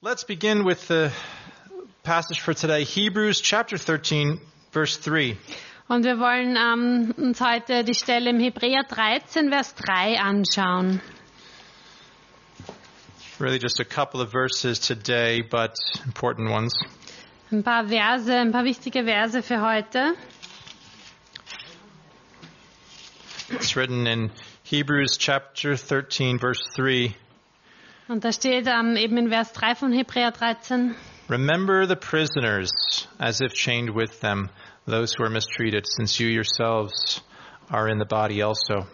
Let's begin with the passage for today, Hebrews chapter 13, verse 3. Und wir wollen uns heute die Stelle im Hebräer 13, Vers 3 anschauen. Really just a couple of verses today, but important ones. Ein paar wichtige Verse für heute. It's written in Hebrews chapter 13, verse 3. Und da steht eben in Vers 3 von Hebräer 13. Remember the prisoners as if chained with them, those who are mistreated, since you yourselves are in the body also.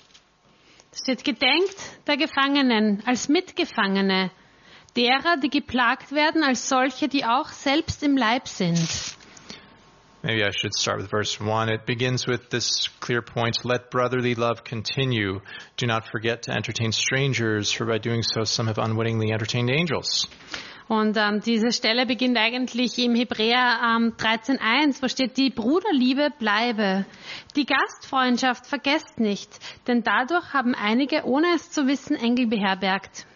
Da steht, gedenkt der Gefangenen als Mitgefangene, derer, die geplagt werden, als solche, die auch selbst im Leib sind. Maybe I should start with verse 1. It begins with this clear point, let brotherly love continue. Do not forget to entertain strangers, for by doing so some have unwittingly entertained angels. Und diese Stelle beginnt eigentlich im Hebräer 13,1, wo steht, die Bruderliebe bleibe. Die Gastfreundschaft vergesst nicht, denn dadurch haben einige, ohne es zu wissen, Engel beherbergt.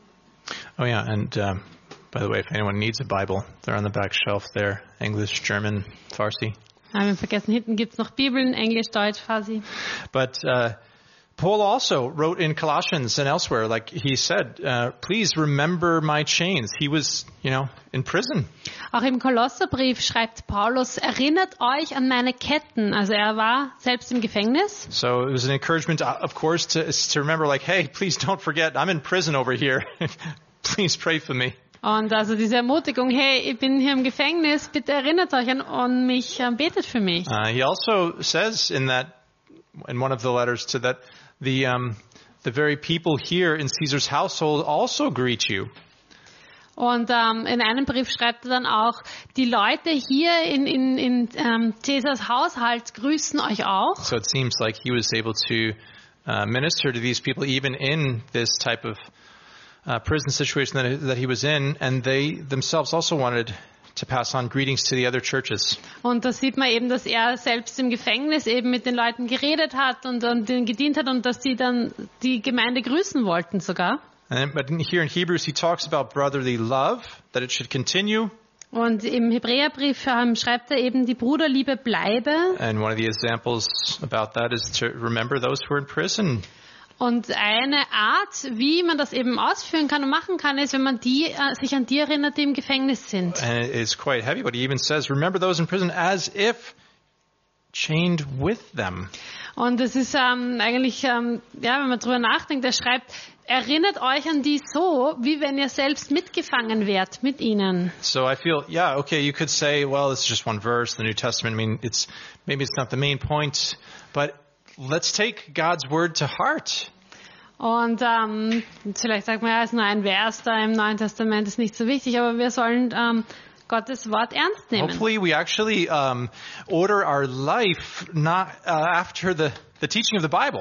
Oh yeah, and by the way, if anyone needs a Bible, they're on the back shelf there, English, German, Farsi. Wir haben vergessen, hinten gibt's noch Bibeln, Englisch, Deutsch, Farsi. But Paul also wrote in Colossians and elsewhere, like he said, please remember my chains. He was, in prison. Auch im Kolosserbrief schreibt Paulus, erinnert euch an meine Ketten. Also er war selbst im Gefängnis. So it was an encouragement, of course, to remember, like, hey, please don't forget, I'm in prison over here. Please pray for me. Und also diese Ermutigung, hey, ich bin hier im Gefängnis, bitte erinnert euch an mich, betet für mich. He also says in one of the letters to that, the very people here in Caesar's household also greet you. Und in einem Brief schreibt er dann auch, die Leute hier in Caesars Haushalt grüßen euch auch. So it seems like he was able to minister to these people even in this type of prison situation that he was in, and they themselves also wanted to pass on greetings to the other churches. Und da sieht man eben, dass er selbst im Gefängnis eben mit den Leuten geredet hat und denen gedient hat und dass die dann die Gemeinde grüßen wollten sogar. But here in Hebrews he talks about brotherly love, that it should continue. Und im Hebräerbrief schreibt er eben, die Bruderliebe bleibe. And one of the examples about that is to remember those who are in prison. Und eine Art, wie man das eben ausführen kann und machen kann, ist, wenn man sich an die erinnert, die im Gefängnis sind. And it's quite heavy, but he even says, remember those in prison as if chained with them. Und es ist eigentlich, wenn man drüber nachdenkt, er schreibt, erinnert euch an die so, wie wenn ihr selbst mitgefangen wärt mit ihnen. So I feel, okay, you could say, well, it's just one verse, the New Testament. I mean, maybe it's not the main point, but let's take God's word to heart. Und vielleicht sagt man, ja, es ist nur ein Vers da im Neuen Testament, ist nicht so wichtig, aber wir sollen Gottes Wort ernst nehmen. Hopefully we actually order our life not after the teaching of the Bible.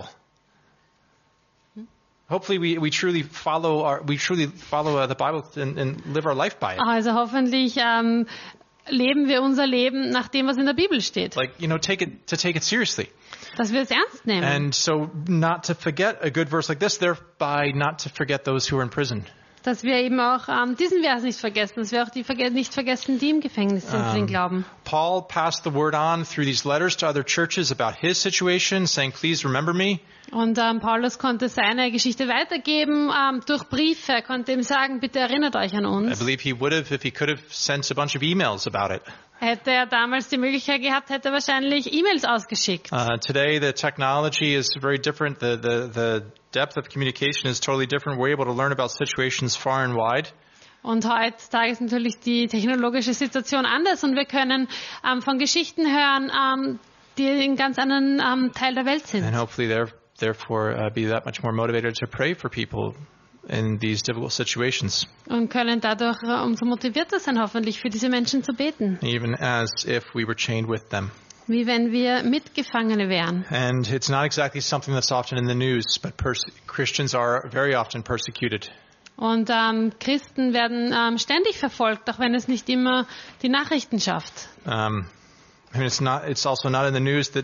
Hopefully we truly follow the Bible and live our life by it. Also hoffentlich leben wir unser Leben nach dem, was in der Bibel steht. Like, take it seriously. Dass wir es ernst nehmen. And so not to forget a good verse like this, thereby not to forget those who are in prison. Dass wir eben auch diesen Vers nicht vergessen, dass wir auch die nicht vergessen, die im Gefängnis sind für den Glauben. Paul passed the word on through these letters to other churches about his situation, saying, please remember me. Und Paulus konnte seine Geschichte weitergeben durch Briefe. Er konnte ihm sagen, bitte erinnert euch an uns. I believe he would have if he could have sent a bunch of emails about it. Hätte er damals die Möglichkeit gehabt, hätte er wahrscheinlich E-Mails ausgeschickt. Today the technology is very different. The depth of communication is totally different. We're able to learn about situations far and wide. Und heutzutage ist natürlich die technologische Situation anders und wir können von Geschichten hören, die in ganz anderen Teil der Welt sind. And hopefully therefore be that much more motivated to pray for people in these difficult situations. Und können dadurch umso motivierter sein, hoffentlich für diese Menschen zu beten. Even as if we were chained with them. Wie wenn wir Mitgefangene wären. And it's not exactly something that's often in the news, but Christians are very often persecuted. Und Christen werden ständig verfolgt, auch wenn es nicht immer die Nachrichten schafft. It's also not in the news that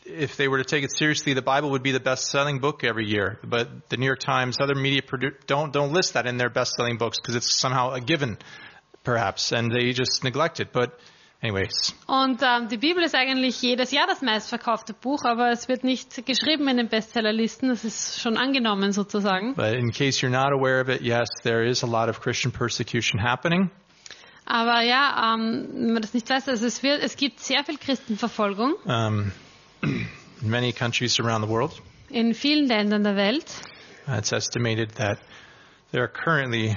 if they were to take it seriously, the Bible would be the best-selling book every year. But the New York Times, other media don't list that in their best-selling books because it's somehow a given, perhaps, and they just neglect it. But anyways. Und die Bibel ist eigentlich jedes Jahr das meistverkaufte Buch, aber es wird nicht geschrieben in den Bestsellerlisten. Das ist schon angenommen sozusagen. But in case you're not aware of it, yes, there is a lot of Christian persecution happening. Aber ja, wenn man das nicht weiß, also es gibt sehr viel Christenverfolgung In many countries around the world. in vielen Ländern der Welt. It's estimated that there are currently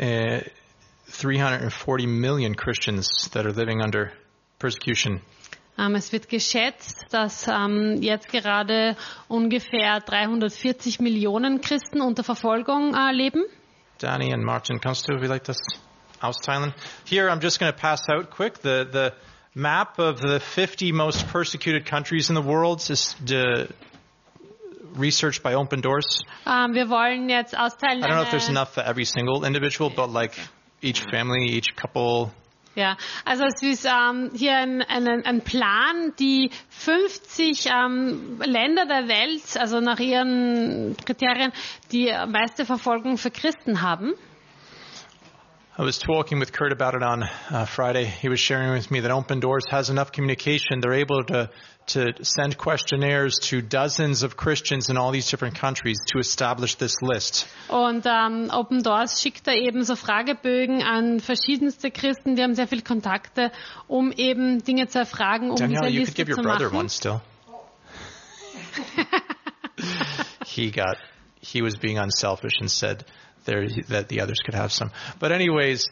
340 million Christians that are living under persecution. Es wird geschätzt, dass jetzt gerade ungefähr 340 Millionen Christen unter Verfolgung leben. Danny and Martin, kannst du vielleicht das austeilen? Here, I'm just going to pass out quick. The map of the 50 most persecuted countries in the world is researched by Open Doors. Wir wollen jetzt austeilen. I don't know if there's enough for every single individual, but like each family, each couple. Ja, also es ist hier ein Plan, die 50 Länder der Welt, also nach ihren Kriterien, die meiste Verfolgung für Christen haben. I was talking with Kurt about it on Friday. He was sharing with me that Open Doors has enough communication. They're able to send questionnaires to dozens of Christians in all these different countries to establish this list. Und Open Doors schickt da eben so Fragebögen an verschiedenste Christen. Die haben sehr viele Kontakte, um eben Dinge zu erfragen, um Danielle, diese you could Liste give your zu brother machen. one still. He was being unselfish and said that the others could have some. But anyways,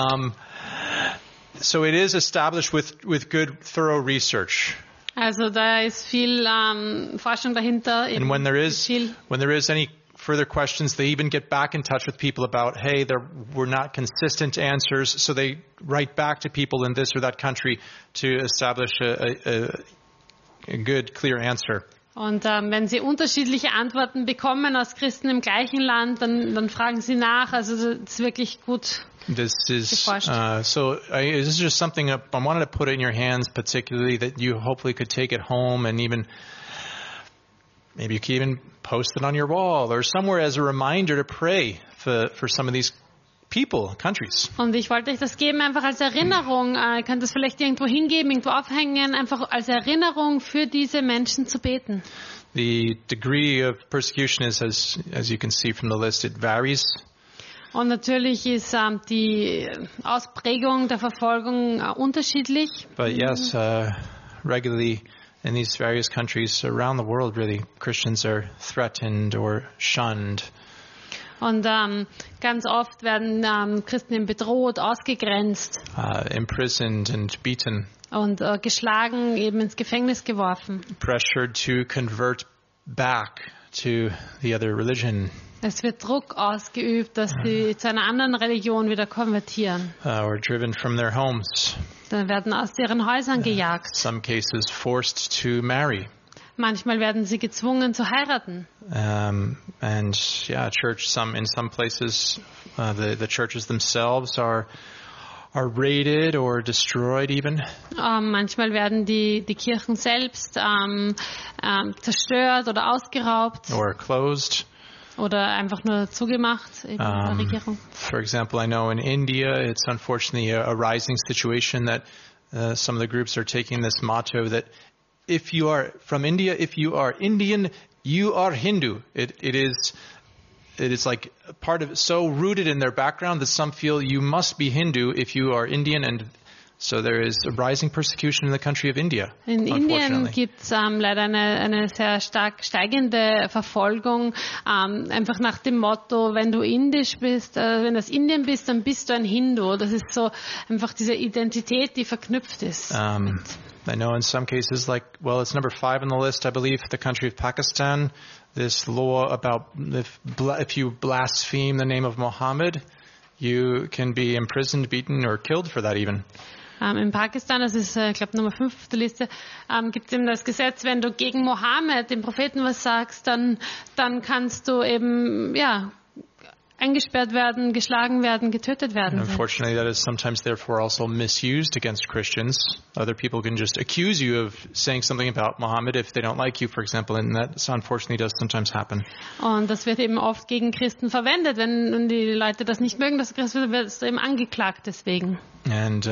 so it is established with good, thorough research. Also da ist viel Forschung dahinter. And when there is any further questions, they even get back in touch with people about, hey, there were not consistent answers, so they write back to people in this or that country to establish a good, clear answer. Und wenn sie unterschiedliche Antworten bekommen aus Christen im gleichen Land, dann fragen sie nach. Also das ist wirklich gut. This is geforscht. This is just something I wanted to put in your hands, particularly that you hopefully could take it home and even maybe you could even post it on your wall or somewhere as a reminder to pray for some of these people, countries. Und ich wollte euch das geben, einfach als Erinnerung. Ihr könnt das vielleicht irgendwo hingeben, irgendwo aufhängen, einfach als Erinnerung für diese Menschen zu beten. The degree of persecution is, as you can see from the list, it varies. Und natürlich ist die Ausprägung der Verfolgung unterschiedlich. But yes, regularly in these various countries around the world, really, Christians are threatened or shunned. Und ganz oft werden Christen eben bedroht, ausgegrenzt imprisoned and beaten. und geschlagen, eben ins Gefängnis geworfen. Pressured to convert back to the other religion. Es wird Druck ausgeübt, dass sie zu einer anderen Religion wieder konvertieren. Or driven from their homes. Dann werden aus ihren Häusern gejagt. Some cases forced to marry. Manchmal werden sie gezwungen zu heiraten. And yeah, in some places, the churches themselves are raided or destroyed even. Manchmal werden die Kirchen selbst zerstört oder ausgeraubt. Or closed. Oder einfach nur zugemacht in der Regierung. For example, I know in India, it's unfortunately a rising situation that some of the groups are taking this motto that if you are from India, if you are Indian, you are Hindu. It is like part of so rooted in their background that some feel you must be Hindu if you are Indian, and so there is a rising persecution in the country of India. In Indien gibt es leider eine sehr stark steigende Verfolgung, einfach nach dem Motto, wenn du indisch bist, wenn du aus Indien bist, dann bist du ein Hindu. Das ist so einfach diese Identität, die verknüpft ist. I know in some cases, it's number 5 on the list, I believe, the country of Pakistan, this law about if you blaspheme the name of Muhammad, you can be imprisoned, beaten, or killed for that even. In Pakistan, das ist, ich glaube, Nummer 5 auf der Liste, gibt es eben das Gesetz, wenn du gegen Mohammed, den Propheten, was sagst, dann kannst du eben, eingesperrt werden, geschlagen werden, getötet werden. sind. Unfortunately, that is sometimes therefore also misused against Christians. Other people can just accuse you of saying something about Muhammad if they don't like you, for example, and that unfortunately does sometimes happen. Und das wird eben oft gegen Christen verwendet. Wenn die Leute das nicht mögen, dass Christ wird, wird es eben angeklagt deswegen. And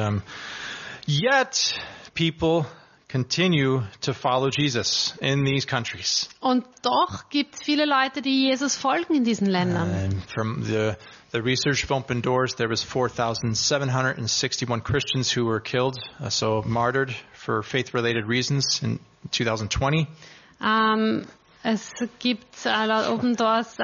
yet, people continue to follow Jesus in these countries. Und doch gibt es viele Leute, die Jesus folgen in diesen Ländern. And from the research of Open Doors, there was 4,761 Christians who were killed, so martyred for faith-related reasons in 2020. Es gibt laut Open Doors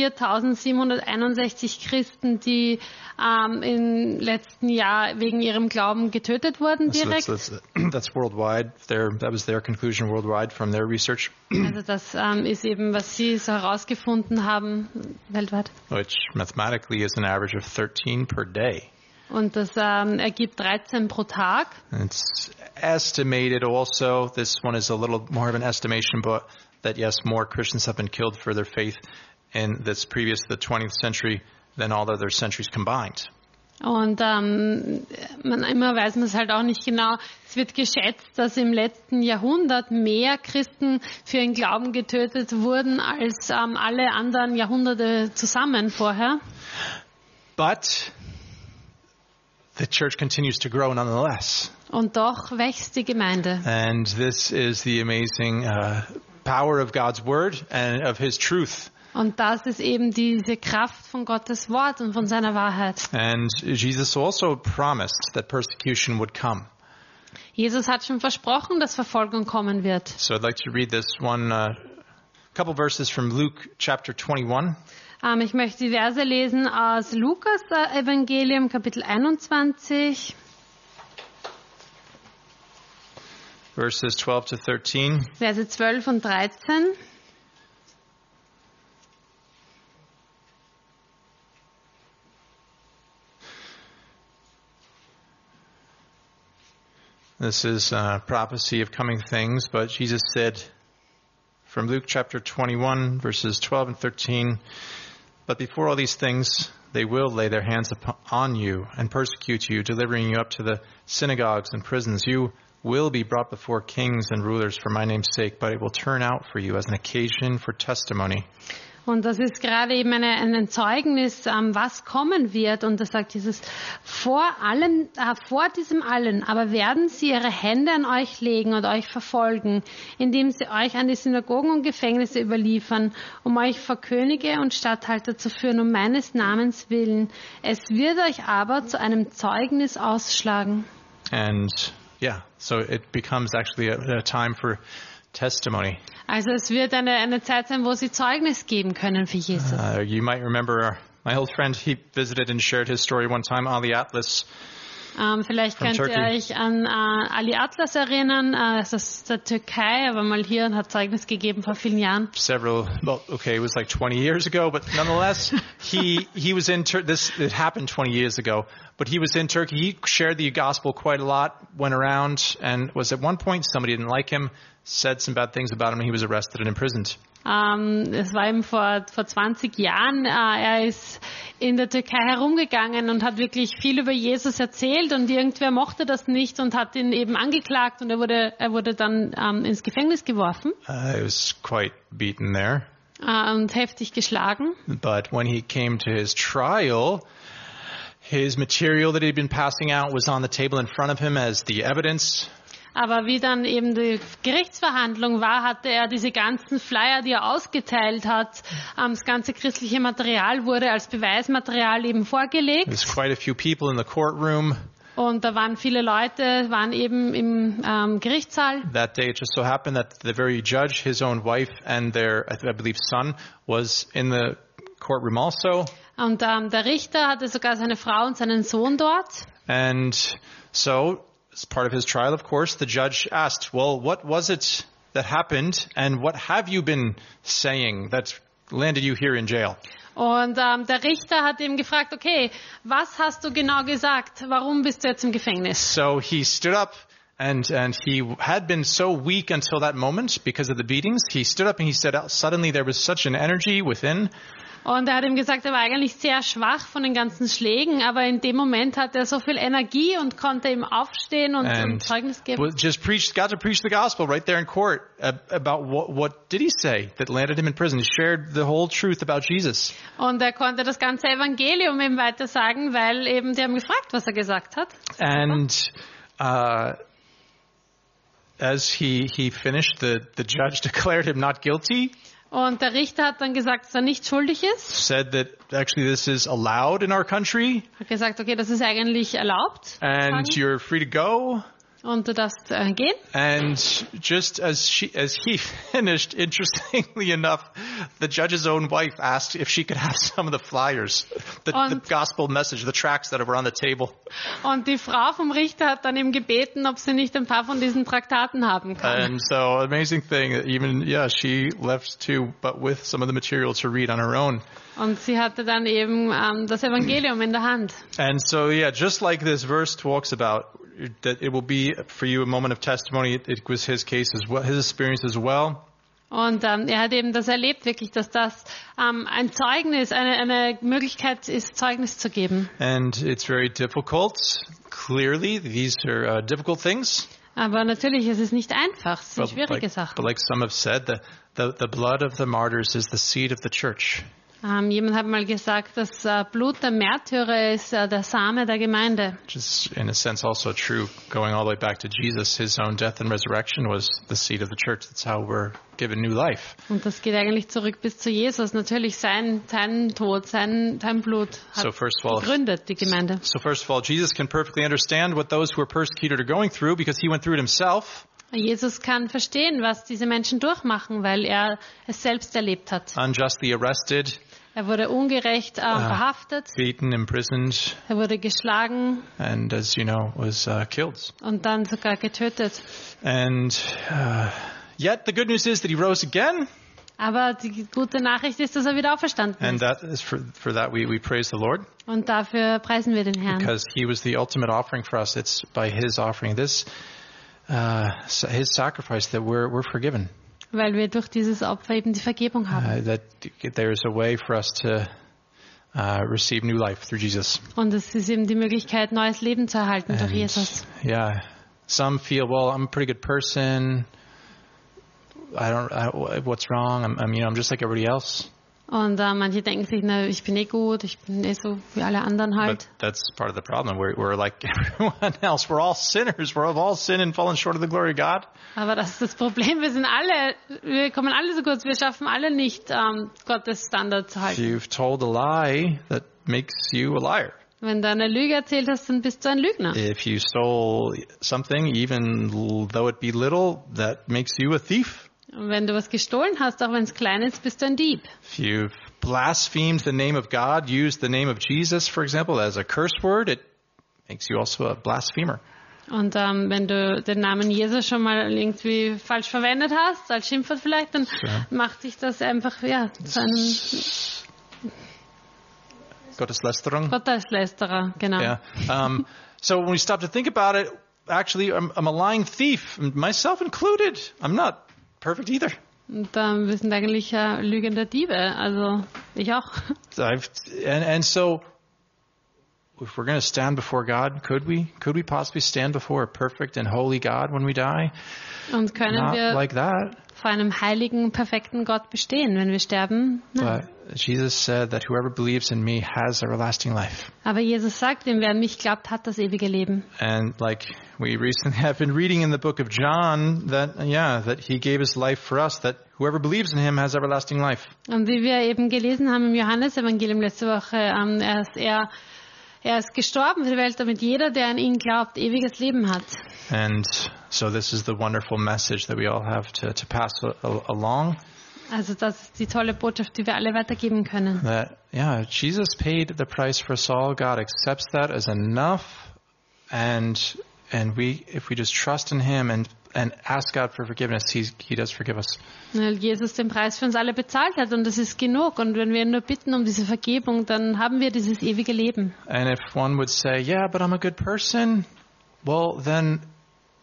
4.761 Christen, die im letzten Jahr wegen ihrem Glauben getötet wurden direkt. That's worldwide. That was their conclusion worldwide from their research. Also das ist eben, was sie so herausgefunden haben weltweit. Which mathematically is an average of 13 per day. Und das ergibt 13 pro Tag. And it's estimated also, this one is a little more of an estimation, but that yes, more Christians have been killed for their faith in this previous to the 20th century than all other centuries combined. Und immer weiß man es halt auch nicht genau. Es wird geschätzt, dass im letzten Jahrhundert mehr Christen für ihren Glauben getötet wurden als alle anderen Jahrhunderte zusammen vorher. But the church continues to grow nonetheless. Und doch wächst die Gemeinde. And this is the amazing power of God's word and of his truth. Und das ist eben diese Kraft von Gottes Wort und von seiner Wahrheit. And Jesus also promised that persecution would come. Jesus hat schon versprochen, dass Verfolgung kommen wird. So I'd like to read this one, couple verses from Luke chapter 21. Ich möchte die Verse lesen aus Lukas Evangelium Kapitel 21. Verses 12 to 13. Verse 12 und 13. This is a prophecy of coming things, but Jesus said from Luke chapter 21, verses 12 and 13, "But before all these things, they will lay their hands on you and persecute you, delivering you up to the synagogues and prisons. You will be brought before kings and rulers for my name's sake, but it will turn out for you as an occasion for testimony." Und das ist gerade eben ein Zeugnis, was kommen wird. Und da sagt Jesus, vor diesem allen, aber werden sie ihre Hände an euch legen und euch verfolgen, indem sie euch an die Synagogen und Gefängnisse überliefern, um euch vor Könige und Statthalter zu führen, um meines Namens willen. Es wird euch aber zu einem Zeugnis ausschlagen. And yeah, so it becomes actually a time for testimony. Also es wird eine Zeit sein, wo sie Zeugnis geben können für Jesus. You might remember my old friend, he visited and shared his story one time, Ali Atlas. Vielleicht könnt ihr euch an Ali Atlas erinnern, das ist aus der Türkei, aber mal hier und hat Zeugnis gegeben vor vielen Jahren. It was like 20 years ago, but nonetheless, he was in it happened 20 years ago, but he was in Turkey. He shared the gospel quite a lot, went around, and was at one point, somebody didn't like him, said some bad things about him, and he was arrested and imprisoned. Es war eben vor 20 Jahren. Er ist in der Türkei herumgegangen und hat wirklich viel über Jesus erzählt und irgendwer mochte das nicht und hat ihn eben angeklagt und er wurde dann ins Gefängnis geworfen. He was quite beaten there. Und heftig geschlagen. But when he came to his trial, his material that he'd been passing out was on the table in front of him as the evidence. Aber wie dann eben die Gerichtsverhandlung war, hatte er diese ganzen Flyer, die er ausgeteilt hat, das ganze christliche Material wurde als Beweismaterial eben vorgelegt. There's quite a few people in the courtroom. Und da waren viele Leute, waren eben im Gerichtssaal. That day it just so happened that the very judge, his own wife and their, I believe, son was in the courtroom also. Und der Richter hatte sogar seine Frau und seinen Sohn dort. And so, as part of his trial, of course, the judge asked, well, what was it that happened and what have you been saying that landed you here in jail? Und der Richter hat ihm gefragt, okay, was hast du genau gesagt? Warum bist du jetzt im Gefängnis? So he stood up and he had been so weak until that moment because of the beatings. He stood up and he said, suddenly there was such an energy within Und er hat ihm gesagt, er war eigentlich sehr schwach von den ganzen Schlägen, aber in dem Moment hatte er so viel Energie und konnte ihm aufstehen und Zeugnis geben. Got to preach the gospel right there in court about what did he say that landed him in prison. He shared the whole truth about Jesus. Und er konnte das ganze Evangelium eben weiter sagen, weil eben die haben gefragt, was er gesagt hat. And as he finished, the judge declared him not guilty. Und der Richter hat dann gesagt, dass er nicht schuldig ist. Said that actually this is allowed in our country. Hat gesagt, okay, das ist eigentlich erlaubt. And you're free to go. Und du darfst gehen. And just as he finished, interestingly enough, the judge's own wife asked if she could have some of the flyers, the gospel message, the tracts that were on the table. Und die Frau vom Richter hat dann ihm gebeten, ob sie nicht ein paar von diesen Traktaten haben kann. And so, amazing thing, even, she left too, but with some of the material to read on her own. Und sie hatte dann eben das Evangelium in der Hand. And so, just like this verse talks about, that it will be for you a moment of testimony. It was his case as well, his experience as well. Und er hat eben das erlebt, wirklich, dass das ein Zeugnis, eine Möglichkeit ist, Zeugnis zu geben. And it's very difficult. Clearly, these are difficult things. Aber natürlich ist es nicht einfach, es sind schwierige Sachen. But like some have said, the blood of the martyrs is the seed of the church. Jemand hat mal gesagt, das Blut der Märtyrer ist der Same der Gemeinde. Which is in a sense also true, going all the way back to Jesus. His own death and resurrection was the seed of the church. That's how we're given new life. Und das geht eigentlich zurück bis zu Jesus. Natürlich sein Tod, sein Blut hat gegründet die Gemeinde. So first of all, Jesus can perfectly understand what those who are persecuted are going through because he went through it himself. Jesus kann verstehen, was diese Menschen durchmachen, weil er es selbst erlebt hat. Unjustly arrested. Er wurde ungerecht verhaftet. Beaten, imprisoned. Er wurde geschlagen. And as you know, was killed. Und dann sogar getötet. And yet the good news is that he rose again. Aber die gute Nachricht ist, dass er wieder auferstanden ist. And that is for that we praise the Lord. Und dafür preisen wir den Herrn. Because he was the ultimate offering for us. It's by his offering this his sacrifice that we're forgiven. Weil wir durch dieses Opfer eben die Vergebung haben. That there is a way for us to receive new life through Jesus. Und es ist eben die Möglichkeit, neues Leben zu erhalten durch Jesus. Yeah, some feel, well, I'm a pretty good person. What's wrong? I'm just like everybody else. Und manche denken sich, na, ich bin gut, ich bin so wie alle anderen halt. But that's part of the problem. We're like everyone else. We're all sinners. We're all sinned and fallen short of the glory of God. Aber das ist das Problem. Wir kommen alle so kurz. Wir schaffen alle nicht, Gottes Standard zu halten. If you've told a lie, that makes you a liar. Wenn du eine Lüge erzählt hast, dann bist du ein Lügner. If you stole something, even though it be little, that makes you a thief. Und wenn du was gestohlen hast, auch wenn es klein ist, bist du ein Dieb. If you've blasphemed the name of God, used the name of Jesus, for example, as a curse word, it makes you also a blasphemer. Und wenn du den Namen Jesus schon mal irgendwie falsch verwendet hast, als Schimpfwort vielleicht, dann macht sich das einfach zu einem Gotteslästerer, genau. Yeah. So when we stop to think about it, actually I'm a lying thief, myself included. I'm not perfect either. Und wir sind eigentlich lügende Diebe, also ich auch. And so, if we're going to stand before God, could we possibly stand before a perfect and holy God when we die? Und können wir like that. vor einem heiligen, perfekten Gott bestehen, wenn wir sterben? Nein. But Jesus said that whoever believes in me has everlasting life. Aber Jesus sagt, wer an mich glaubt, hat das ewige Leben. And like we recently have been reading in the book of John, that he gave his life for us, that whoever believes in him has everlasting life. Und wie wir eben gelesen haben im Johannesevangelium letzte Woche, er ist gestorben für die Welt, damit jeder, der an ihn glaubt, ewiges Leben hat. And so this is the wonderful message that we all have to pass along. Also das ist die tolle Botschaft, die wir alle weitergeben können. That Jesus paid the price for us all. God accepts that as enough, and if we just trust in Him and ask God for forgiveness, He does forgive us. Weil Jesus den Preis für uns alle bezahlt hat und das ist genug. Und wenn wir nur bitten um diese Vergebung, dann haben wir dieses ewige Leben. And if one would say, yeah, but I'm a good person, well then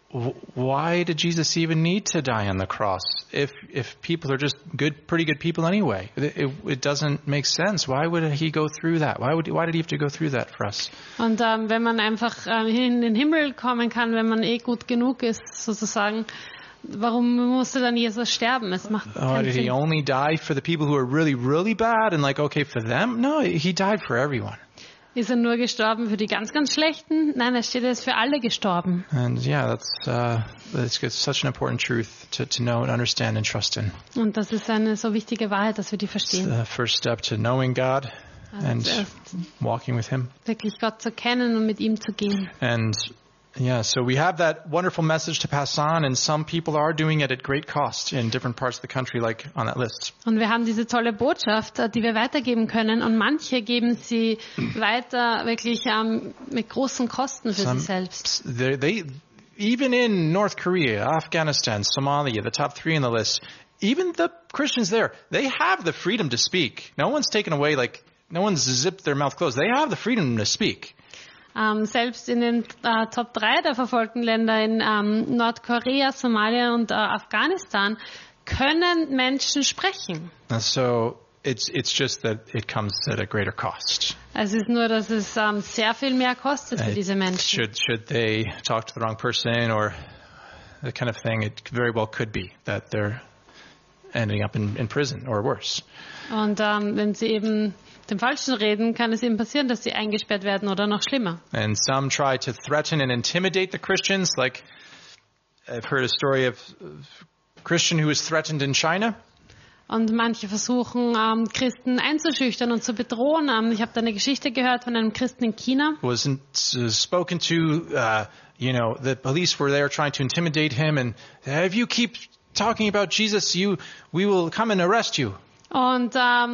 why did Jesus even need to die on the cross if people are just pretty good people anyway? It doesn't make sense. Why would he go through that? Why did he have to go through that for us? Und wenn man einfach in den Himmel kommen kann, wenn man gut genug ist, sozusagen, warum musste dann Jesus sterben? Es macht keinen Did Sinn. he only die for the people who are really, really bad and like, okay, for them? No, he died for everyone. Ist er nur gestorben für die ganz, ganz Schlechten? Nein, er ist für alle gestorben. And yeah, that's such an important truth to know and understand and trust in. Und das ist eine so wichtige Wahrheit, dass wir die It's verstehen. the first step to knowing God and zuerst walking with him. wirklich Gott zu kennen und mit ihm zu gehen. And yeah, so we have that wonderful message to pass on, and some people are doing it at great cost in different parts of the country, like on that list. Und wir haben diese tolle Botschaft, die wir weitergeben können. Und manche geben sie weiter wirklich mit großen Kosten für sich selbst. They even in North Korea, Afghanistan, Somalia, the top 3 on the list, even the Christians there, they have the freedom to speak. No one's taken away, like, no one's zipped their mouth closed. They have the freedom to speak. Selbst in den Top 3 der verfolgten Länder in Nordkorea, Somalia und Afghanistan können Menschen sprechen. And so it's just that it comes at a greater cost. Es ist nur, dass es sehr viel mehr kostet für diese Menschen. Should they talk to the wrong person or that kind of thing? It very well could be that they're ending up in prison or worse. Und wenn sie eben dem Falschen reden, kann es eben passieren, dass sie eingesperrt werden oder noch schlimmer. And some try to threaten and intimidate the Christians. Like I've heard a story of a Christian who was threatened in China. Und manche versuchen, Christen einzuschüchtern und zu bedrohen. Ich habe da eine Geschichte gehört von einem Christen in China. Wasn't spoken to. The police were there trying to intimidate him, and if you keep talking about Jesus, we will come and arrest you. Und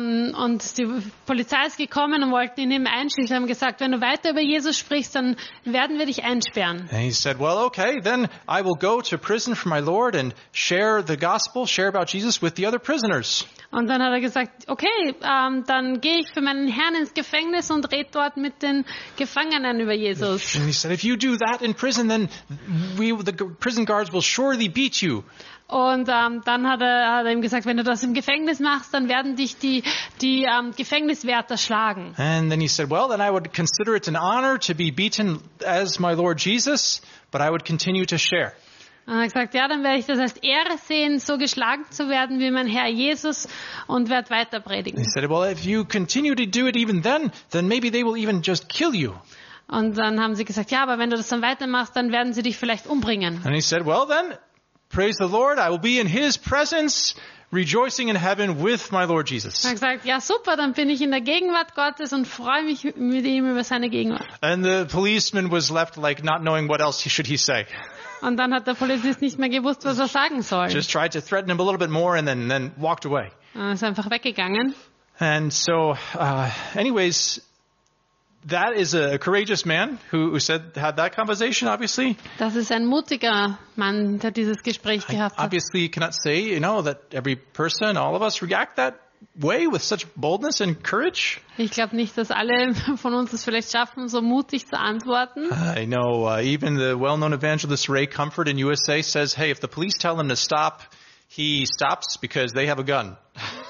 die Polizei ist gekommen und wollten ihn eben einschüchtern, haben gesagt, wenn du weiter über Jesus sprichst, dann werden wir dich einsperren. And he said, well, okay, then I will go to prison for my Lord and share the gospel, share about Jesus with the other prisoners. Und dann hat er gesagt, okay, dann gehe ich für meinen Herrn ins Gefängnis und rede dort mit den Gefangenen über Jesus. And he said, if you do that in prison, then the prison guards will surely beat you. Und dann hat er ihm gesagt, wenn du das im Gefängnis machst, dann werden dich die Gefängniswärter schlagen. And then he said, well, then I would consider it an honor to be beaten as my Lord Jesus, but I would continue to share. Und er hat gesagt, ja, dann werde ich das als Ehre sehen, so geschlagen zu werden wie mein Herr Jesus und werde weiter predigen. He said, well, if you continue to do it even then maybe they will even just kill you. Und dann haben sie gesagt, ja, aber wenn du das dann weitermachst, dann werden sie dich vielleicht umbringen. And he said, well then, praise the Lord, I will be in his presence, rejoicing in heaven with my Lord Jesus. Er hat gesagt, ja super, dann bin ich in der Gegenwart Gottes und freue mich mit ihm über seine Gegenwart. And the policeman was left like not knowing what else should he say. Und dann hat der Polizist nicht mehr gewusst, was er sagen soll. Just tried to threaten him a little bit more and then walked away. Er ist einfach weggegangen. And so, anyways, that is a courageous man who had that conversation, obviously. Das ist ein mutiger Mann, der dieses Gespräch gehabt hat. Obviously, you cannot say, that every person, all of us react that way with such boldness and courage. Ich glaube nicht, dass alle von uns es vielleicht schaffen, so mutig zu antworten. I know even the well-known evangelist Ray Comfort in USA says, hey, if the police tell him to stop, he stops because they have a gun.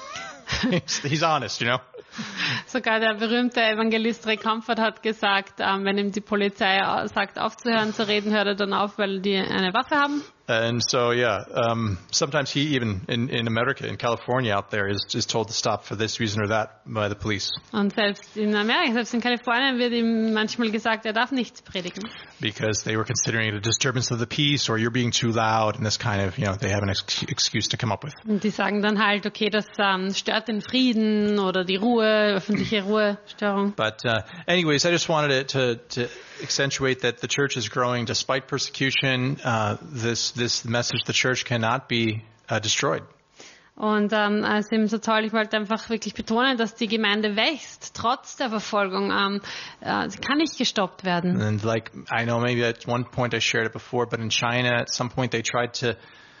He's honest, Sogar der berühmte Evangelist Ray Comfort hat gesagt, wenn ihm die Polizei sagt, aufzuhören zu reden, hört er dann auf, weil die eine Waffe haben. And so, sometimes he even in America, in California out there, is told to stop for this reason or that by the police. Und selbst in Amerika, selbst in Kalifornien wird ihm manchmal gesagt, er darf nichts predigen. Because they were considering it a disturbance of the peace or you're being too loud and this kind of, they have an excuse to come up with. Und die sagen dann halt, okay, das stört den Frieden oder die Ruhe, öffentliche Ruhestörung. But anyways, I just wanted to accentuate that the church is growing despite persecution. This message, the church cannot be destroyed. Und es ist eben so toll, ich wollte einfach wirklich betonen, dass die Gemeinde wächst, trotz der Verfolgung. Sie kann nicht gestoppt werden. And I know maybe at one point I shared it before, but in China at some point they tried to,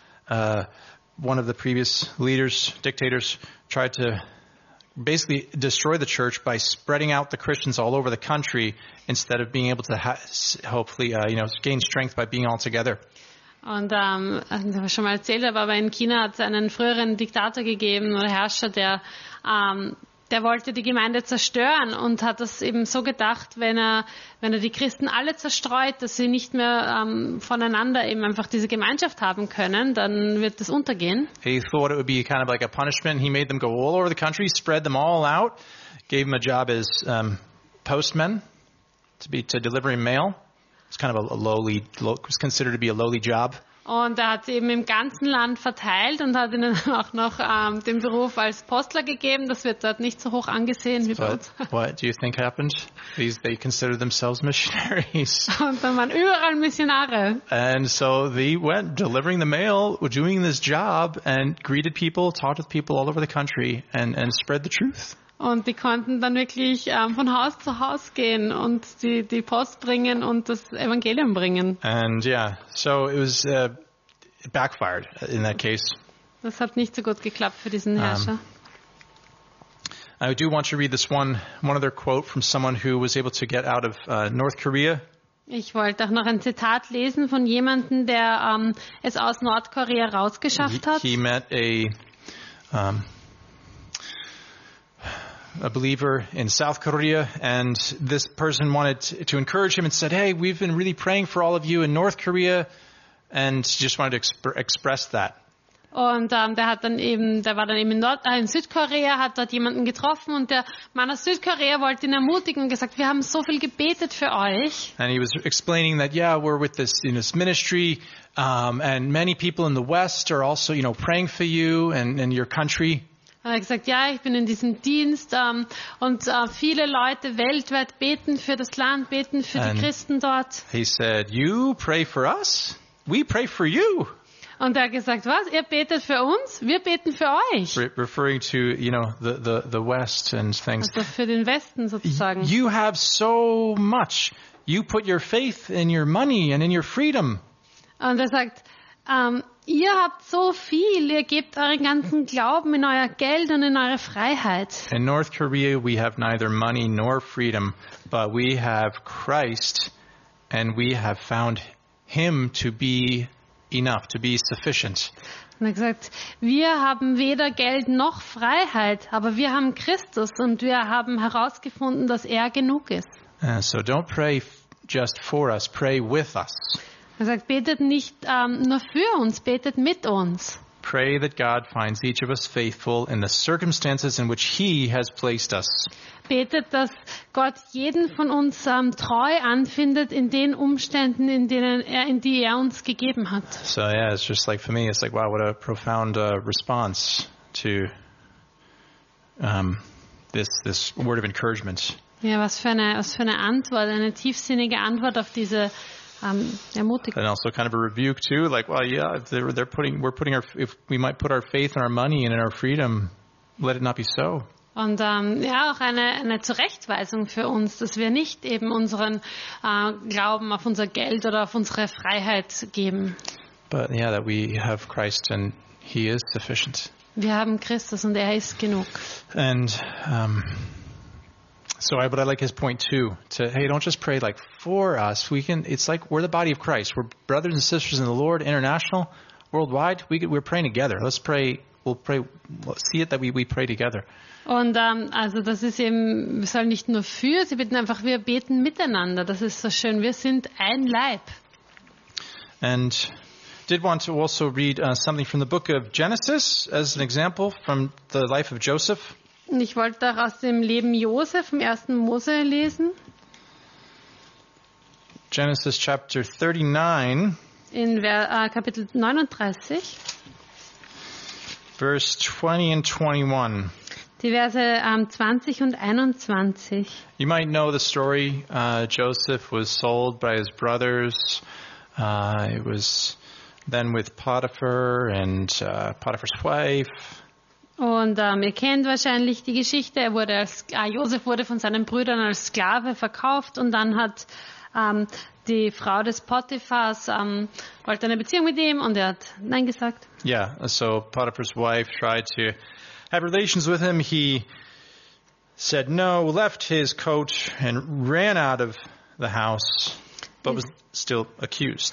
one of the previous dictators tried to basically destroy the church by spreading out the Christians all over the country instead of being able to hopefully, gain strength by being all together. Und das habe ich schon mal erzählt, aber in China hat es einen früheren Diktator gegeben oder Herrscher, der wollte die Gemeinde zerstören und hat das eben so gedacht, wenn er die Christen alle zerstreut, dass sie nicht mehr voneinander eben einfach diese Gemeinschaft haben können, dann wird das untergehen. He thought it would be kind of like a punishment. He made them go all over the country, spread them all out, gave them a job as postmen to delivering mail. It's kind of was considered to be a lowly job. Und er hat sie eben im ganzen Land verteilt und hat ihnen auch noch den Beruf als Postler gegeben. Das wird dort nicht so hoch angesehen wie bei uns. What do you think happened? They considered themselves missionaries. Und dann waren überall Missionare. And so they went delivering the mail, doing this job, and greeted people, talked with people all over the country, and spread the truth. Und die konnten dann wirklich von Haus zu Haus gehen und die Post bringen und das Evangelium bringen. And yeah, so it was it backfired in that case. Das hat nicht so gut geklappt für diesen Herrscher. I do want to read this one other quote from someone who was able to get out of North Korea. Ich wollte auch noch ein Zitat lesen von jemandem, der es aus Nordkorea rausgeschafft hat. He met a believer in South Korea, and this person wanted to encourage him and said, hey, we've been really praying for all of you in North Korea, and just wanted to express that. Und der war dann eben in Südkorea, hat dort jemanden getroffen und der Mann aus Südkorea wollte ihn ermutigen und gesagt, wir haben so viel gebetet für euch. And he was explaining that, yeah, we're with this ministry, and many people in the West are also, praying for you and your country. Er hat gesagt, ja, ich bin in diesem Dienst und viele Leute weltweit beten für das Land, beten für die Christen dort. He said, you pray for us, we pray for you. Und er hat gesagt, was? Ihr betet für uns? Wir beten für euch. Referring to, the West and things. Also für den Westen sozusagen. You have so much. You put your faith in your money and in your freedom. Und er sagt, ihr habt so viel, ihr gebt euren ganzen Glauben in euer Geld und in eure Freiheit. In North Korea, we have neither money nor freedom, but we have Christ, and we have found Him to be enough, to be sufficient. Und er hat gesagt, wir haben weder Geld noch Freiheit, aber wir haben Christus und wir haben herausgefunden, dass er genug ist. So don't pray just for us, pray with us. Er sagt, betet nicht nur für uns, betet mit uns. Pray that God finds each of us faithful in the circumstances in which He has placed us. Betet, dass Gott jeden von uns treu anfindet in den Umständen, in die er uns gegeben hat. So yeah, it's just like for me, it's like wow, what a profound response to this word of encouragement. Ja, was für eine Antwort, eine tiefsinnige Antwort auf diese Ermutigung. And also kind of a rebuke too, like, well, yeah, if we might put our faith in our money and in our freedom, let it not be so. Und auch eine Zurechtweisung für uns, dass wir nicht eben unseren Glauben auf unser Geld oder auf unsere Freiheit geben. But yeah, that we have Christ and He is sufficient. Wir haben Christus und er ist genug. And but I like his point too. Hey, don't just pray like for us. It's like we're the body of Christ. We're brothers and sisters in the Lord, international, worldwide. We're praying together. Let's pray. We'll pray. See it that we pray together. Und also das ist eben, wir sollen nicht nur für, sie beten einfach, wir beten miteinander. Das ist so schön. Wir sind ein Leib. And did want to also read something from the book of Genesis as an example from the life of Joseph. Und ich wollte auch aus dem Leben Josef im 1. Mose lesen. Genesis chapter 39. In Kapitel 39. Verse 20 and 21. Die Verse 20 und 21. You might know the story. Joseph was sold by his brothers. It was then with Potiphar and Potiphar's wife. Und ihr kennt wahrscheinlich die Geschichte. Josef wurde von seinen Brüdern als Sklave verkauft und dann hat die Frau des Potiphars wollte eine Beziehung mit ihm und er hat Nein gesagt. Yeah, so Potiphar's wife tried to have relations with him. He said no, left his coat and ran out of the house, but was still accused.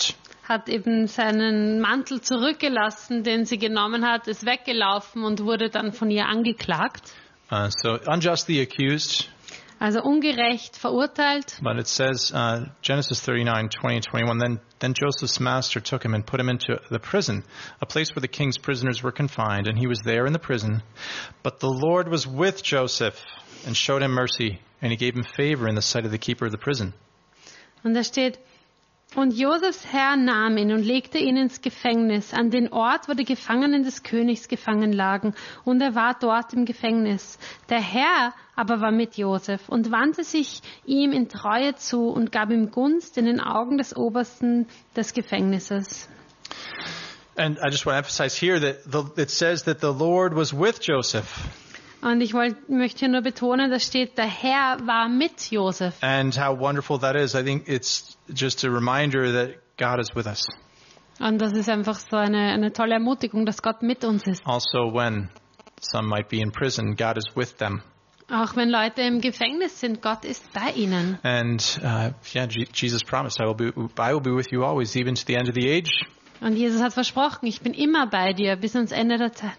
hat eben seinen Mantel zurückgelassen, den sie genommen hat, ist weggelaufen und wurde dann von ihr angeklagt. So unjustly accused. Also ungerecht verurteilt. But it says, Genesis 39, 20 and 21, then Joseph's master took him and put him into the prison, a place where the king's prisoners were confined, and he was there in the prison. But the Lord was with Joseph and showed him mercy, and he gave him favor in the sight of the keeper of the prison. Und da steht, und Josefs Herr nahm ihn und legte ihn ins Gefängnis, an den Ort, wo die Gefangenen des Königs gefangen lagen, und er war dort im Gefängnis. Der Herr aber war mit Josef und wandte sich ihm in Treue zu und gab ihm Gunst in den Augen des Obersten des Gefängnisses. And I just want to emphasize here that it says that the Lord was with Joseph. Und ich möchte hier nur betonen, da steht, der Herr war mit Josef. And how wonderful that is. I think it's just a reminder that God is with us. Und das ist einfach so eine tolle Ermutigung, dass Gott mit uns ist. Also when some might be in prison, God is with them. Auch wenn Leute im Gefängnis sind, Gott ist bei ihnen. And Jesus promised, I will be with you always, even to the end of the age. Und Jesus hat versprochen, ich bin immer bei dir bis ans Ende der Zeit.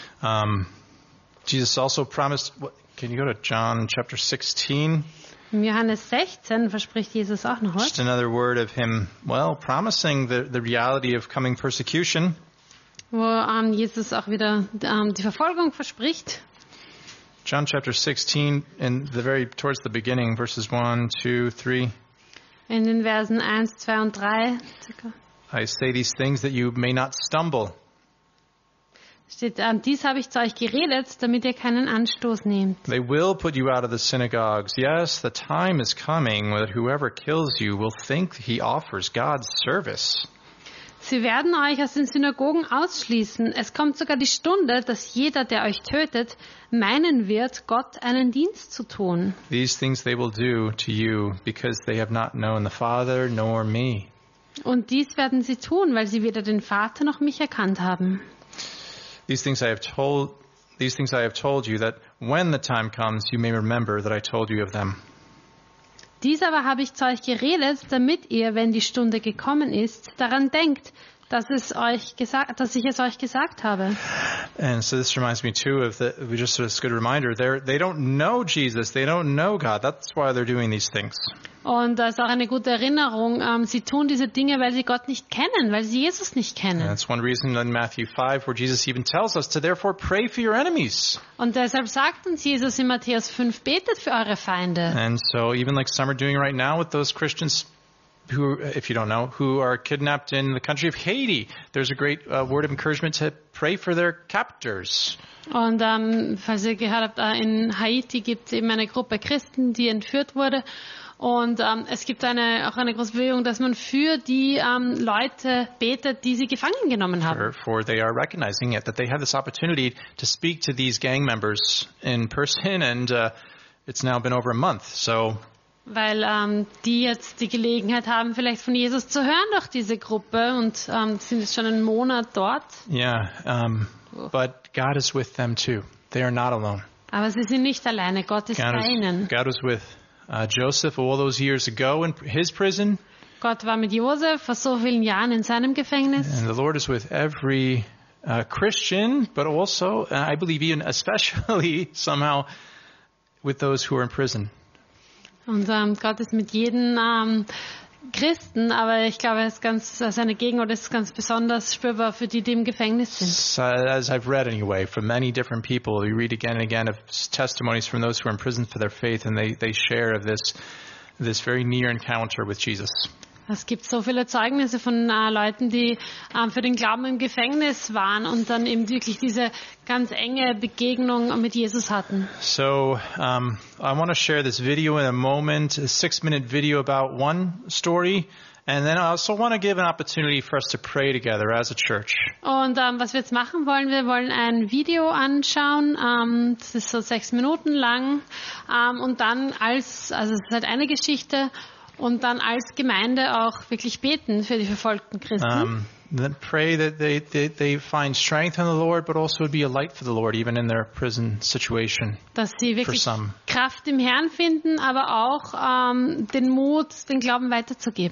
Jesus also promised, can you go to John chapter 16? Im Johannes 16 verspricht Jesus auch noch was. Just another word of him, promising the reality of coming persecution. Wo Jesus auch wieder die Verfolgung verspricht. John chapter 16, towards the beginning, verses 1, 2, 3. In den Versen 1, 2 und 3. Circa. I say these things that you may not stumble. Steht, dies habe ich zu euch geredet, damit ihr keinen Anstoß nehmt. They will put you out of the synagogues. Yes, the time is coming that whoever kills you will think he offers God's service. Sie werden euch aus den Synagogen ausschließen. Es kommt sogar die Stunde, dass jeder, der euch tötet, meinen wird, Gott einen Dienst zu tun. These things they will do to you because they have not known the Father nor me. Und dies werden sie tun, weil sie weder den Vater noch mich erkannt haben. These things I have told you, that when the time comes, you may remember that I told you of them. Dies aber habe ich zu euch geredet, damit ihr, wenn die Stunde gekommen ist, daran denkt, dass ich es euch gesagt habe. And so this reminds me too of just a good reminder. They don't know Jesus. They don't know God. That's why they're doing these things. Und das ist auch eine gute Erinnerung. Sie tun diese Dinge, weil sie Gott nicht kennen, weil sie Jesus nicht kennen. And that's one reason in Matthew 5 where Jesus even tells us to therefore pray for your enemies. Und deshalb sagt uns Jesus in Matthäus 5, betet für eure Feinde. And so even like some are doing right now with those Christians who, if you don't know, who are kidnapped in the country of Haiti, there's a great word of encouragement to pray for their captors. Und falls ihr gehört habt, in Haiti gibt es eben eine Gruppe Christen, die entführt wurde. Und es gibt auch eine große Bewegung, dass man für die Leute betet, die sie gefangen genommen haben. For they are recognizing it, that they have this opportunity to speak to these gang members in person, and it's now been over a month. So, weil die jetzt die Gelegenheit haben, vielleicht von Jesus zu hören durch diese Gruppe und sind jetzt schon einen Monat dort. Yeah, but God is with them too. They are not alone. Aber sie sind nicht alleine. Gott ist bei ihnen. God was with Joseph all those years ago in his prison. Gott war mit Josef vor so vielen Jahren in seinem Gefängnis. And the Lord is with every Christian, but also, I believe, even especially somehow with those who are in prison. Und Gott ist mit jedem Christen, aber ich glaube, seine Gegenwart ist ganz besonders spürbar für die, die im Gefängnis sind. So, as I've read anyway, from many different people, you read again and again of testimonies from those who are in prison for their faith, and they share of this very near encounter with Jesus. Es gibt so viele Zeugnisse von Leuten, die für den Glauben im Gefängnis waren und dann eben wirklich diese ganz enge Begegnung mit Jesus hatten. So, I want to share this video in a moment, a 6-minute video about one story. And then I also want to give an opportunity for us to pray together as a church. Und was wir jetzt machen wollen, wir wollen ein Video anschauen. Das ist so 6 Minuten lang. Und dann also es ist halt eine Geschichte. Und dann als Gemeinde auch wirklich beten für die verfolgten Christen. Then pray that they find strength in the Lord, but also would be a light for the Lord, even in their prison situation. Dass sie wirklich Kraft im Herrn finden, aber auch den Mut, den Glauben weiterzugeben.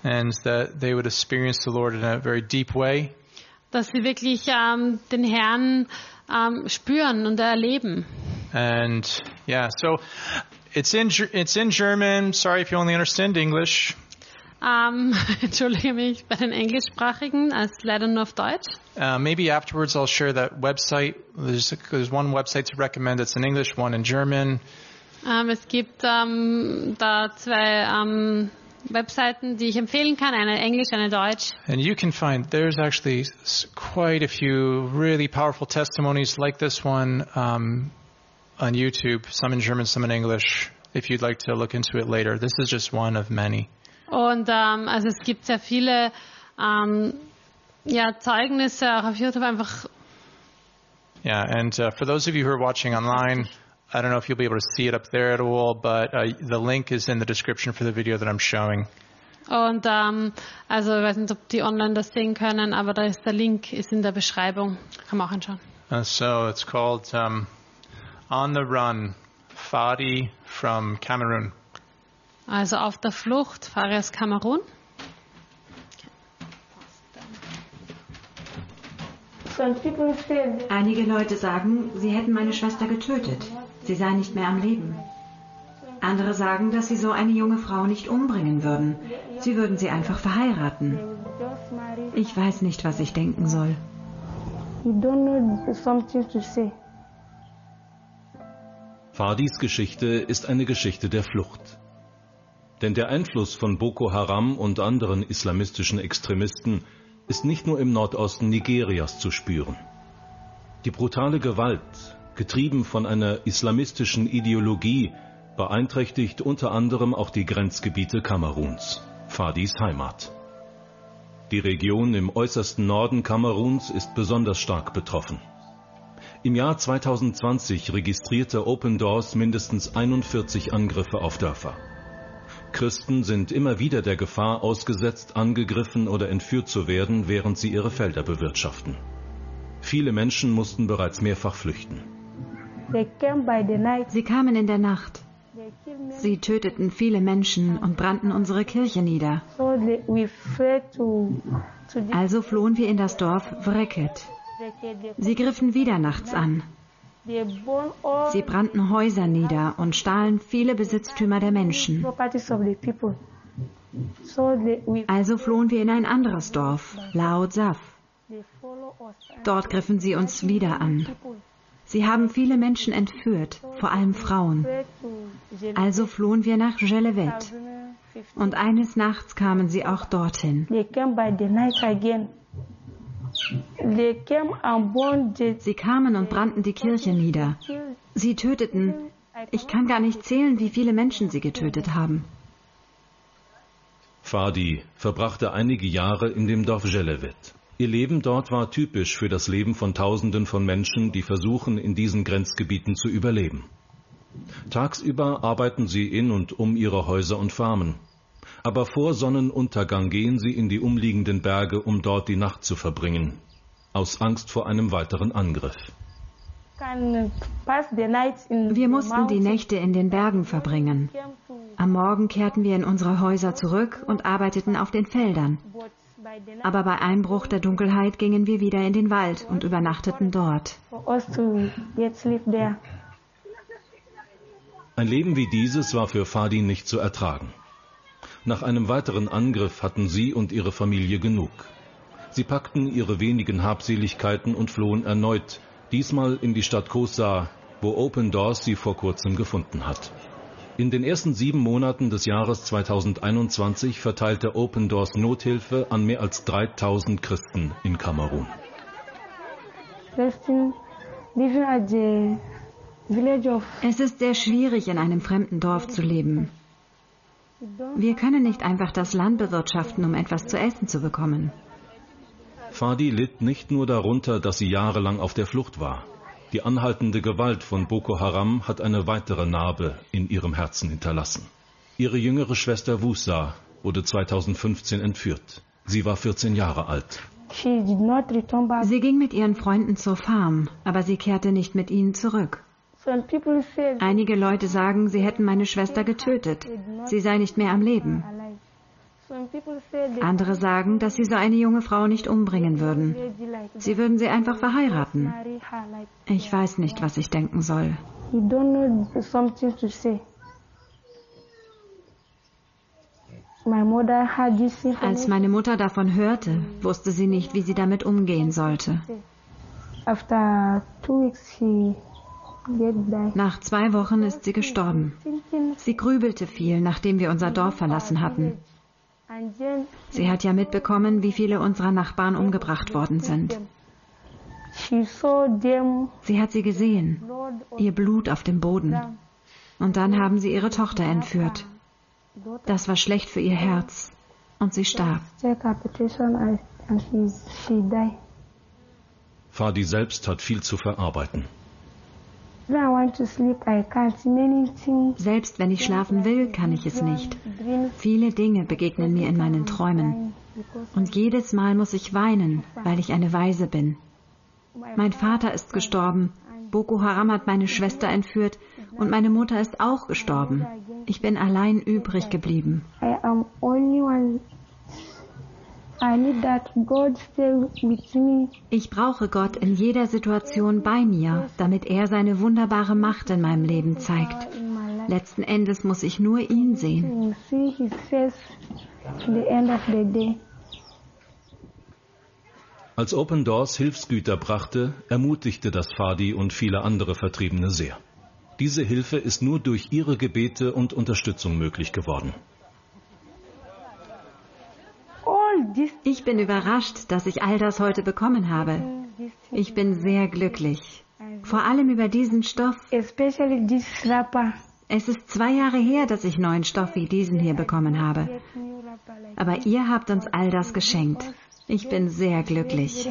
and that they would experience the Lord in a very deep way. Dass sie wirklich den Herrn spüren und erleben. And yeah, so it's in German. Sorry if you only understand English. Entschuldige mich bei den Englischsprachigen, als leider nur auf Deutsch. Maybe afterwards I'll share that website. There's one website to recommend that's in English, one in German. Es gibt da zwei Webseiten, die ich empfehlen kann, eine Englisch, eine Deutsch. And you can find there's actually quite a few really powerful testimonies like this one on YouTube, some in German, some in English, if you'd like to look into it later. This is just one of many. Und also es gibt sehr viele Zeugnisse auch auf YouTube einfach. Yeah, and for those of you who are watching online, I don't know if you'll be able to see it up there at all, but the link is in the description for the video that I'm showing. Und also ich weiß nicht, ob die online das sehen können, aber da ist der Link, ist in der Beschreibung. Kann man auch anschauen. So it's called On the Run, Fadi from Cameroon. Also auf der Flucht, Fadi aus Kamerun. Einige Leute sagen, sie hätten meine Schwester getötet. Sie sei nicht mehr am Leben. Andere sagen, dass sie so eine junge Frau nicht umbringen würden. Sie würden sie einfach verheiraten. Ich weiß nicht, was ich denken soll. Fadis Geschichte ist eine Geschichte der Flucht. Denn der Einfluss von Boko Haram und anderen islamistischen Extremisten ist nicht nur im Nordosten Nigerias zu spüren. Die brutale Gewalt, getrieben von einer islamistischen Ideologie, beeinträchtigt unter anderem auch die Grenzgebiete Kameruns, Fadis Heimat. Die Region im äußersten Norden Kameruns ist besonders stark betroffen. Im Jahr 2020 registrierte Open Doors mindestens 41 Angriffe auf Dörfer. Christen sind immer wieder der Gefahr ausgesetzt, angegriffen oder entführt zu werden, während sie ihre Felder bewirtschaften. Viele Menschen mussten bereits mehrfach flüchten. Sie kamen in der Nacht. Sie töteten viele Menschen und brannten unsere Kirche nieder. Also flohen wir in das Dorf Vreket. Sie griffen wieder nachts an. Sie brannten Häuser nieder und stahlen viele Besitztümer der Menschen. Also flohen wir in ein anderes Dorf, Laod Saf. Dort griffen sie uns wieder an. Sie haben viele Menschen entführt, vor allem Frauen. Also flohen wir nach Jelevet. Und eines Nachts kamen sie auch dorthin. Sie kamen und brannten die Kirche nieder. Sie töteten. Ich kann gar nicht zählen, wie viele Menschen sie getötet haben. Fadi verbrachte einige Jahre in dem Dorf Jelevet. Ihr Leben dort war typisch für das Leben von Tausenden von Menschen, die versuchen, in diesen Grenzgebieten zu überleben. Tagsüber arbeiten sie in und um ihre Häuser und Farmen. Aber vor Sonnenuntergang gehen sie in die umliegenden Berge, um dort die Nacht zu verbringen, aus Angst vor einem weiteren Angriff. Wir mussten die Nächte in den Bergen verbringen. Am Morgen kehrten wir in unsere Häuser zurück und arbeiteten auf den Feldern. Aber bei Einbruch der Dunkelheit gingen wir wieder in den Wald und übernachteten dort. Ein Leben wie dieses war für Fadi nicht zu ertragen. Nach einem weiteren Angriff hatten sie und ihre Familie genug. Sie packten ihre wenigen Habseligkeiten und flohen erneut, diesmal in die Stadt Kosa, wo Open Doors sie vor kurzem gefunden hat. In den ersten 7 Monaten des Jahres 2021 verteilte Open Doors Nothilfe an mehr als 3000 Christen in Kamerun. Es ist sehr schwierig, in einem fremden Dorf zu leben. Wir können nicht einfach das Land bewirtschaften, um etwas zu essen zu bekommen. Fadi litt nicht nur darunter, dass sie jahrelang auf der Flucht war. Die anhaltende Gewalt von Boko Haram hat eine weitere Narbe in ihrem Herzen hinterlassen. Ihre jüngere Schwester Wusa wurde 2015 entführt. Sie war 14 Jahre alt. Sie ging mit ihren Freunden zur Farm, aber sie kehrte nicht mit ihnen zurück. Einige Leute sagen, sie hätten meine Schwester getötet. Sie sei nicht mehr am Leben. Andere sagen, dass sie so eine junge Frau nicht umbringen würden. Sie würden sie einfach verheiraten. Ich weiß nicht, was ich denken soll. Als meine Mutter davon hörte, wusste sie nicht, wie sie damit umgehen sollte. Nach 2 Wochen ist sie gestorben. Sie grübelte viel, nachdem wir unser Dorf verlassen hatten. Sie hat ja mitbekommen, wie viele unserer Nachbarn umgebracht worden sind. Sie hat sie gesehen, ihr Blut auf dem Boden. Und dann haben sie ihre Tochter entführt. Das war schlecht für ihr Herz. Und sie starb. Fadi selbst hat viel zu verarbeiten. Selbst wenn ich schlafen will, kann ich es nicht. Viele Dinge begegnen mir in meinen Träumen. Und jedes Mal muss ich weinen, weil ich eine Waise bin. Mein Vater ist gestorben, Boko Haram hat meine Schwester entführt und meine Mutter ist auch gestorben. Ich bin allein übrig geblieben. Ich brauche Gott in jeder Situation bei mir, damit er seine wunderbare Macht in meinem Leben zeigt. Letzten Endes muss ich nur ihn sehen. Als Open Doors Hilfsgüter brachte, ermutigte das Fadi und viele andere Vertriebene sehr. Diese Hilfe ist nur durch ihre Gebete und Unterstützung möglich geworden. Ich bin überrascht, dass ich all das heute bekommen habe. Ich bin sehr glücklich. Vor allem über diesen Stoff. Es ist 2 Jahre her, dass ich neuen Stoff wie diesen hier bekommen habe. Aber ihr habt uns all das geschenkt. Ich bin sehr glücklich.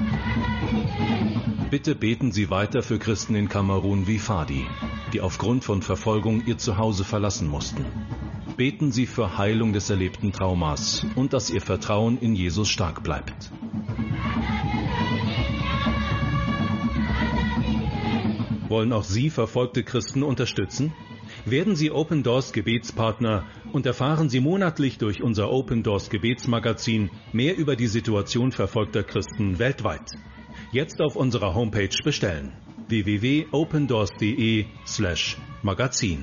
Bitte beten Sie weiter für Christen in Kamerun wie Fadi, die aufgrund von Verfolgung ihr Zuhause verlassen mussten. Beten Sie für Heilung des erlebten Traumas und dass Ihr Vertrauen in Jesus stark bleibt. Wollen auch Sie verfolgte Christen unterstützen? Werden Sie Open Doors Gebetspartner und erfahren Sie monatlich durch unser Open Doors Gebetsmagazin mehr über die Situation verfolgter Christen weltweit. Jetzt auf unserer Homepage bestellen: www.opendoors.de/magazin.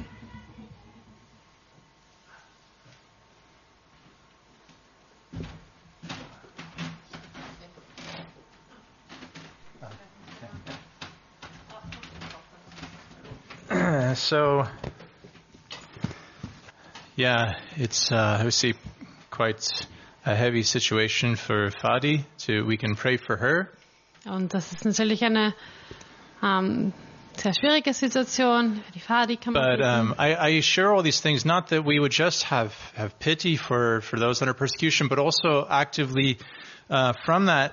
So, yeah, it's obviously quite a heavy situation for Fadi. We can pray for her. Und das ist natürlich eine sehr schwierige Situation. Für die Fadi kann man beten. I share all these things not that we would just have pity for those under persecution, but also actively from that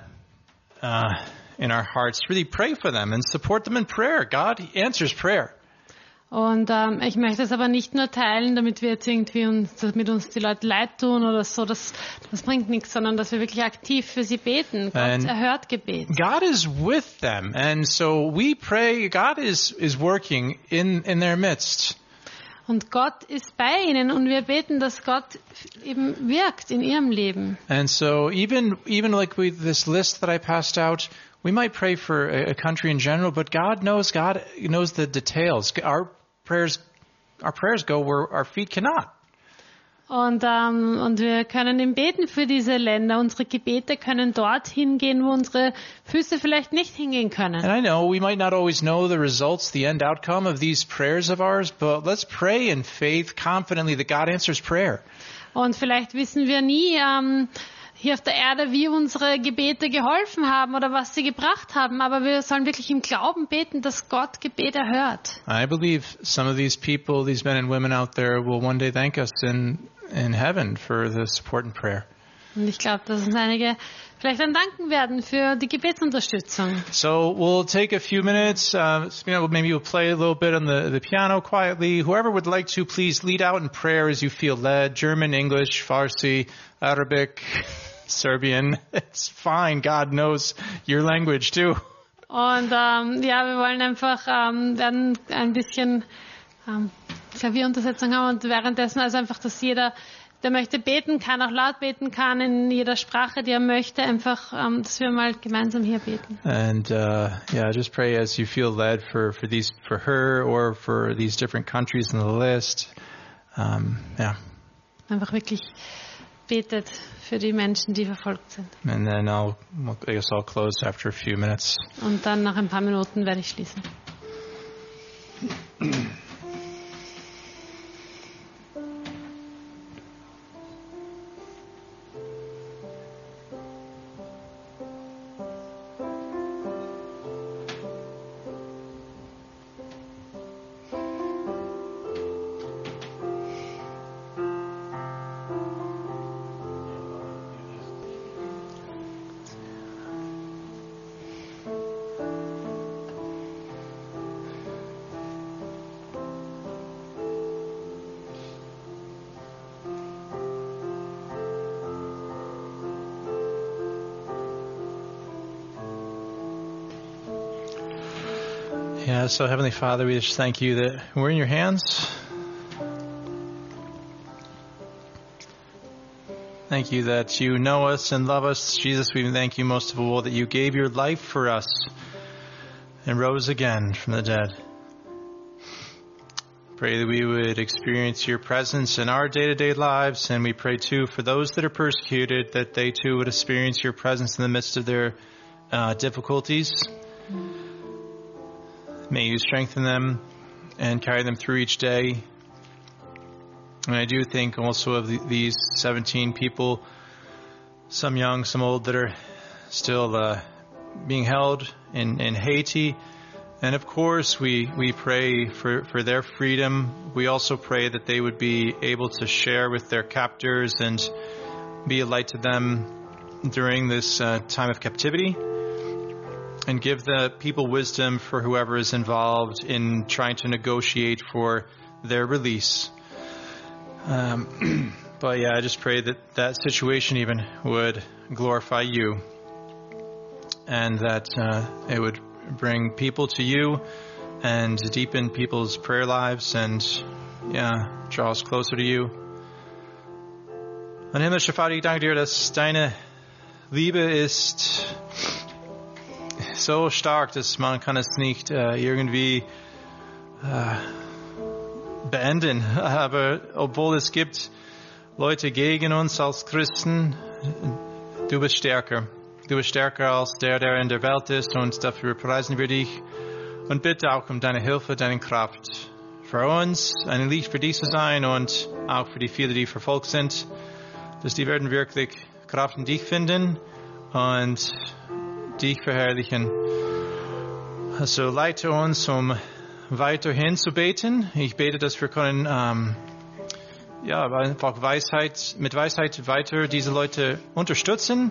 in our hearts really pray for them and support them in prayer. God answers prayer. Und ich möchte es aber nicht nur teilen, damit wir jetzt irgendwie damit uns die Leute leid tun oder so, das bringt nichts, sondern dass wir wirklich aktiv für sie beten. Gott erhört Gebet. God is with them, and so we pray. God is working in their midst. Und Gott ist bei ihnen und wir beten, dass Gott eben wirkt in ihrem Leben. And so even like this list that I passed out, we might pray for a country in general, but God knows the details. Our prayers go where our feet cannot. Und wir können ihm beten für diese Länder. Unsere Gebete können dorthin gehen, wo unsere Füße vielleicht nicht hingehen können. And I know we might not always know the results, the end outcome of these prayers of ours, but let's pray in faith confidently that God answers prayer. Und vielleicht wissen wir nie hier auf der Erde, wie unsere Gebete geholfen haben oder was sie gebracht haben, aber wir sollen wirklich im Glauben beten, dass Gott Gebet erhört. I believe some of these people, these men and women out there, will one day thank us in heaven for the support and prayer. Und ich glaube, dass uns einige vielleicht dann danken werden für die Gebetsunterstützung. So we'll take a few minutes. Maybe we'll play a little bit on the piano quietly. Whoever would like to, please lead out in prayer as you feel led. German, English, Farsi, Arabic, Serbian. It's fine. God knows your language too. Und wir wollen einfach werden ein bisschen Klavieruntersetzung haben und währenddessen also einfach, dass jeder der möchte beten kann, auch laut beten kann, in jeder Sprache, die er möchte, einfach, dass wir mal gemeinsam hier beten. And just pray as you feel led for her or for these different countries in the list. Einfach wirklich betet für die Menschen, die verfolgt sind. And then I guess I'll close after a few minutes. Und dann nach ein paar Minuten werde ich schließen. Yeah, so Heavenly Father, we just thank you that we're in your hands. Thank you that you know us and love us. Jesus, we thank you most of all that you gave your life for us and rose again from the dead. Pray that we would experience your presence in our day-to-day lives, and we pray too for those that are persecuted, that they too would experience your presence in the midst of their difficulties. May you strengthen them and carry them through each day. And I do think also of these 17 people, some young, some old, that are still being held in Haiti. And of course, we pray for their freedom. We also pray that they would be able to share with their captors and be a light to them during this time of captivity. And give the people wisdom for whoever is involved in trying to negotiate for their release. But yeah, I just pray that situation even would glorify you, and that it would bring people to you and deepen people's prayer lives and draw us closer to you. Und himmlischer Vater, ich danke dir, dass deine Liebe ist so stark, dass man kann es nicht irgendwie beenden. Aber obwohl es gibt Leute gegen uns als Christen, du bist stärker. Du bist stärker als der in der Welt ist, und dafür preisen wir dich und bitte auch um deine Hilfe, deine Kraft. Für uns ein Licht für dich zu sein und auch für die vielen, die verfolgt sind, dass die werden wirklich Kraft in dich finden und dich verherrlichen. Also leite uns, um weiterhin zu beten. Ich bete, dass wir können einfach mit Weisheit weiter diese Leute unterstützen,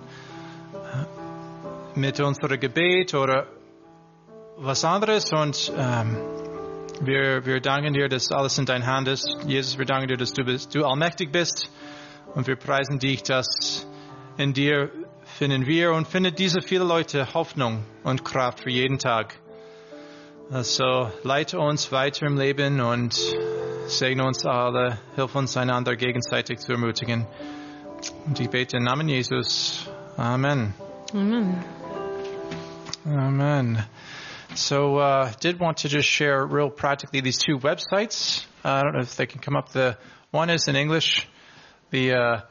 mit unserem Gebet oder was anderes. Und wir danken dir, dass alles in deiner Hand ist. Jesus, wir danken dir, dass du allmächtig bist, und wir preisen dich, dass in dir finden wir und findet diese viele Leute Hoffnung und Kraft für jeden Tag. Also leite uns weiter im Leben und segne uns alle, hilf uns einander gegenseitig zu ermutigen. Und ich bete im Namen Jesus. Amen. Amen. Amen. So did want to just share real practically these two websites. I don't know if they can come up. The one is in English, the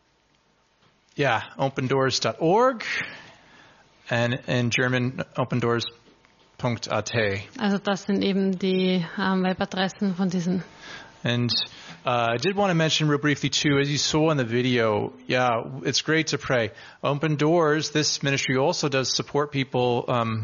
opendoors.org, and in German opendoors.at. Also das sind eben die Webadressen von diesen. And I did want to mention real briefly too, as you saw in the video, it's great to pray. Open Doors, this ministry also does support people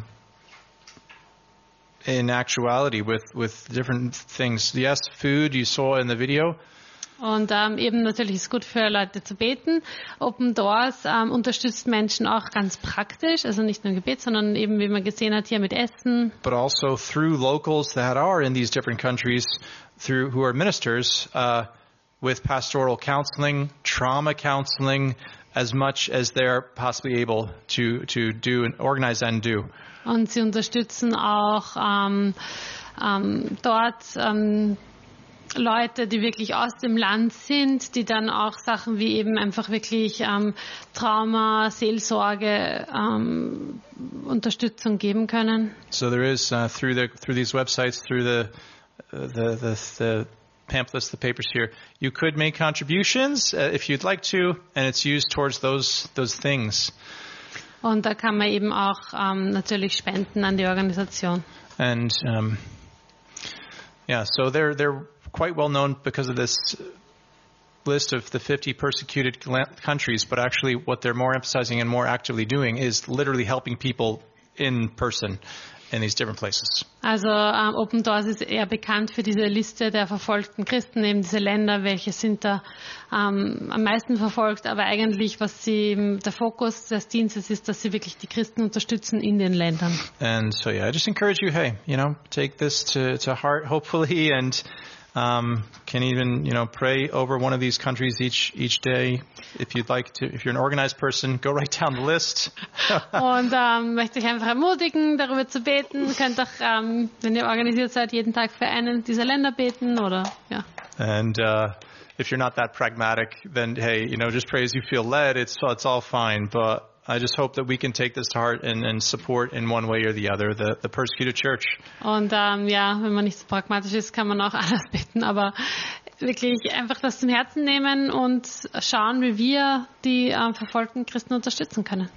in actuality with different things. Yes, food you saw in the video. Und eben natürlich ist es gut für Leute zu beten. Open Doors unterstützt Menschen auch ganz praktisch, also nicht nur im Gebet, sondern eben, wie man gesehen hat, hier mit Essen. But also through locals that are in these different countries, who are ministers, with pastoral counseling, trauma counseling, as much as they're possibly able to do and organize and do. Und sie unterstützen auch dort Leute, die wirklich aus dem Land sind, die dann auch Sachen wie eben einfach wirklich Trauma, Seelsorge, Unterstützung geben können. So there is through these websites, through the pamphlets, the papers here, you could make contributions if you'd like to, and it's used towards those things. Und da kann man eben auch natürlich spenden an die Organisation. And so they're quite well known because of this list of the 50 persecuted countries, but actually what they're more emphasizing and more actively doing is literally helping people in person in these different places. Also Open Doors ist eher bekannt für diese Liste der verfolgten Christen, eben diese Länder, welche sind da am meisten verfolgt, aber eigentlich der Fokus des Dienstes ist, dass sie wirklich die Christen unterstützen in den Ländern. And so I just encourage you, take this to heart hopefully, and can even pray over one of these countries each day if you'd like to. If you're an organized person, go write down the list. Und möchte ich einfach ermutigen, darüber zu beten. Ihr könnt auch, wenn ihr organisiert seid, jeden Tag für einen dieser Länder beten oder ja. And if you're not that pragmatic, then hey, just pray as you feel led. It's all fine, but I just hope that we can take this to heart and support in one way or the other the persecuted church. Und wenn man nicht so pragmatisch ist, kann man auch anders beten, aber wirklich einfach das zum Herzen nehmen und schauen, wie wir die verfolgten Christen unterstützen können.